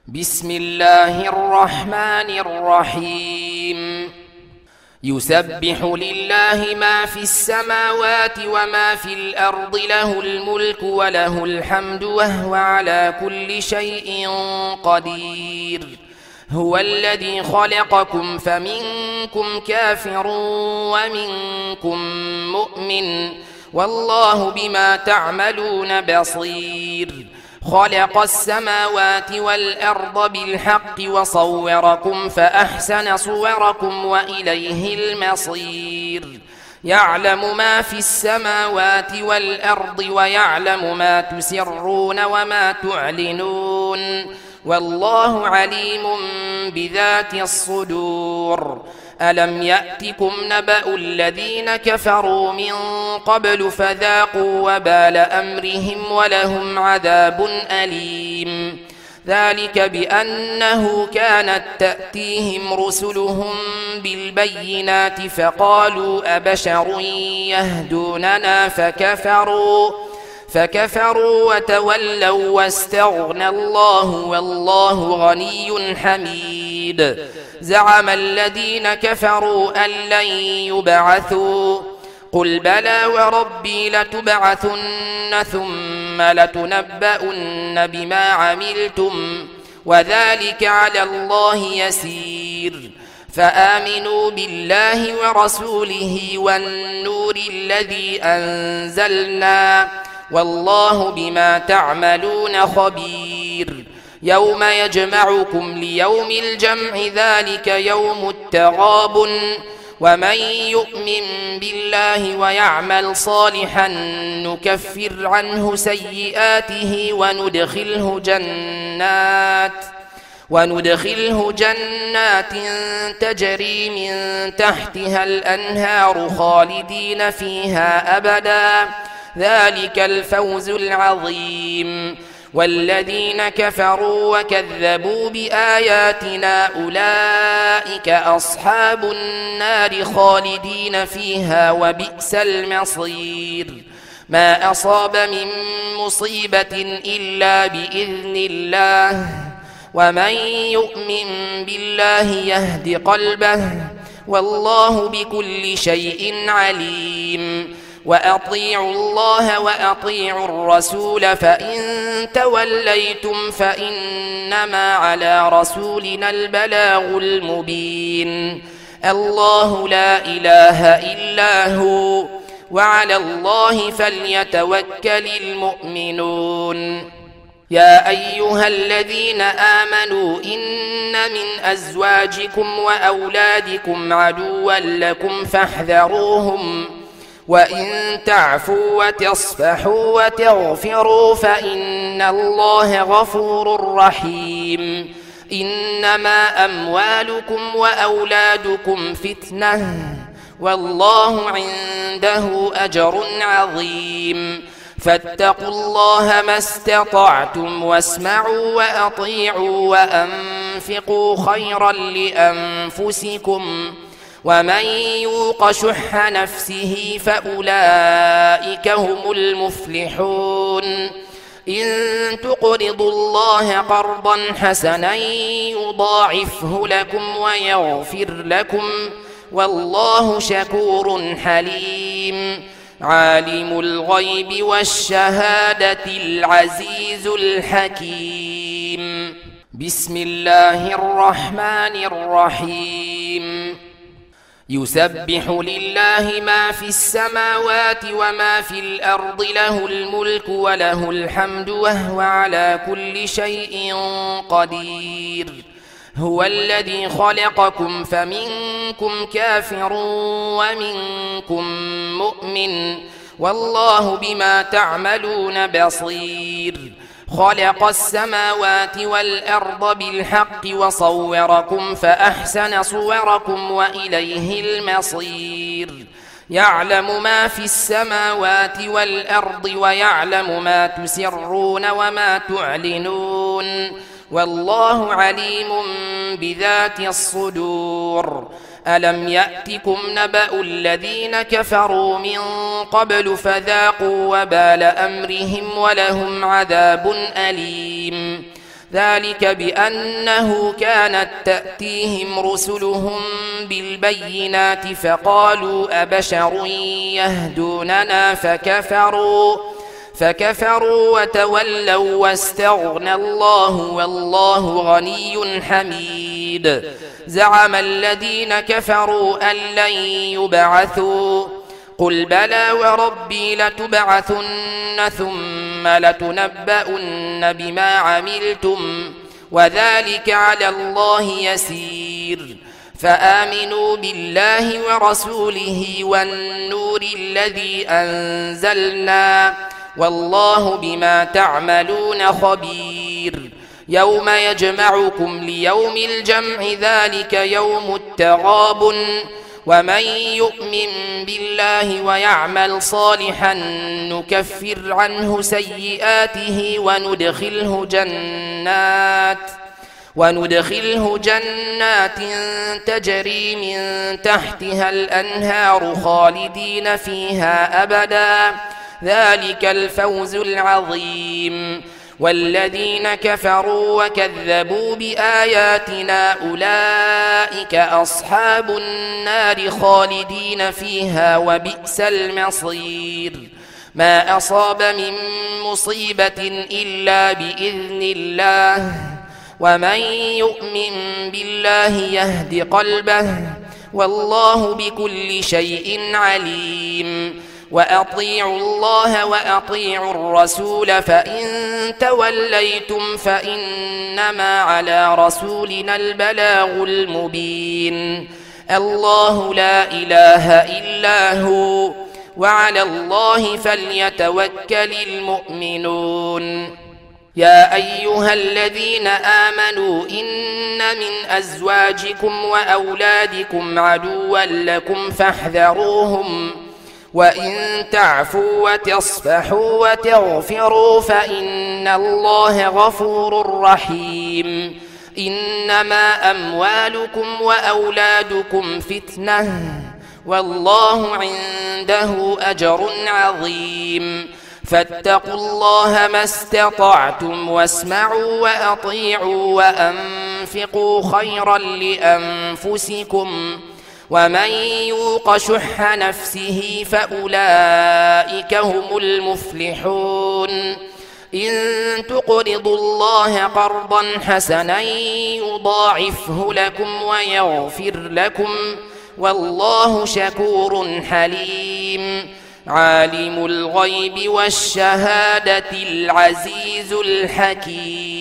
بسم الله الرحمن الرحيم يسبح لله ما في السماوات وما في الأرض له الملك وله الحمد وهو على كل شيء قدير هو الذي خلقكم فمنكم كافر ومنكم مؤمن والله بما تعملون بصير خلق السماوات والأرض بالحق وصوركم فأحسن صوركم وإليه المصير يعلم ما في السماوات والأرض ويعلم ما تسرون وما تعلنون والله عليم بذات الصدور ألم يأتكم نبأ الذين كفروا من قبل فذاقوا وبال أمرهم ولهم عذاب أليم ذلك بأنه كانت تأتيهم رسلهم بالبينات فقالوا أبشر يهدوننا فكفروا وتولوا واستغنى الله والله غني حميد زعم الذين كفروا أن لن يبعثوا قل بلى وربي لتبعثن ثم لتنبؤن بما عملتم وذلك على الله يسير فآمنوا بالله ورسوله والنور الذي أنزلنا والله بما تعملون خبير يوم يجمعكم ليوم الجمع ذلك يوم التغابن ومن يؤمن بالله ويعمل صالحا نكفر عنه سيئاته وندخله جنات تجري من تحتها الأنهار خالدين فيها أبدا ذلك الفوز العظيم والذين كفروا وكذبوا بآياتنا أولئك أصحاب النار خالدين فيها وبئس المصير ما أصاب من مصيبة إلا بإذن الله ومن يؤمن بالله يهد قلبه والله بكل شيء عليم وأطيعوا الله وأطيعوا الرسول فإن توليتم فإنما على رسولنا البلاغ المبين الله لا إله إلا هو وعلى الله فليتوكل المؤمنون يا أيها الذين آمنوا إن من أزواجكم وأولادكم عدوا لكم فاحذروهم وإن تعفوا وتصفحوا وتغفروا فإن الله غفور رحيم إنما أموالكم وأولادكم فتنة والله عنده أجر عظيم فاتقوا الله ما استطعتم واسمعوا وأطيعوا وأنفقوا خيرا لأنفسكم ومن يوق شح نفسه فأولئك هم المفلحون إن تقرضوا الله قرضا حسنا يضاعفه لكم ويغفر لكم والله شكور حليم عالم الغيب والشهادة العزيز الحكيم بسم الله الرحمن الرحيم يسبح لله ما في السماوات وما في الأرض له الملك وله الحمد وهو على كل شيء قدير هو الذي خلقكم فمنكم كافر ومنكم مؤمن والله بما تعملون بصير خلق السماوات والأرض بالحق وصوركم فأحسن صوركم وإليه المصير يعلم ما في السماوات والأرض ويعلم ما تسرون وما تعلنون والله عليم بذات الصدور ألم يأتكم نبأ الذين كفروا من قبل فذاقوا وبال أمرهم ولهم عذاب أليم ذلك بأنه كانت تأتيهم رسلهم بالبينات فقالوا أبشر يهدوننا فكفروا وتولوا واستغنى الله والله غني حميد. زعم الذين كفروا أن لن يبعثوا قل بلى وربي لتبعثن ثم لتنبؤن بما عملتم وذلك على الله يسير. فآمنوا بالله ورسوله والنور الذي أنزلنا والله بما تعملون خبير. يوم يجمعكم ليوم الجمع ذلك يوم التغابن ومن يؤمن بالله ويعمل صالحا نكفر عنه سيئاته وندخله جنات تجري من تحتها الأنهار خالدين فيها أبدا ذلك الفوز العظيم. والذين كفروا وكذبوا بآياتنا أولئك أصحاب النار خالدين فيها وبئس المصير. ما أصاب من مصيبة إلا بإذن الله ومن يؤمن بالله يهد قلبه والله بكل شيء عليم. وأطيعوا الله وأطيعوا الرسول فإن توليتم فإنما على رسولنا البلاغ المبين. الله لا إله إلا هو وعلى الله فليتوكل المؤمنون. يا أيها الذين آمنوا إن من أزواجكم وأولادكم عدوا لكم فاحذروهم وإن تعفوا وتصفحوا وتغفروا فإن الله غفور رحيم. إنما أموالكم وأولادكم فتنة والله عنده أجر عظيم. فاتقوا الله ما استطعتم واسمعوا وأطيعوا وأنفقوا خيرا لأنفسكم ومن يوق شح نفسه فأولئك هم المفلحون. إن تقرضوا الله قرضا حسنا يضاعفه لكم ويغفر لكم والله شكور حليم. عالم الغيب والشهادة العزيز الحكيم.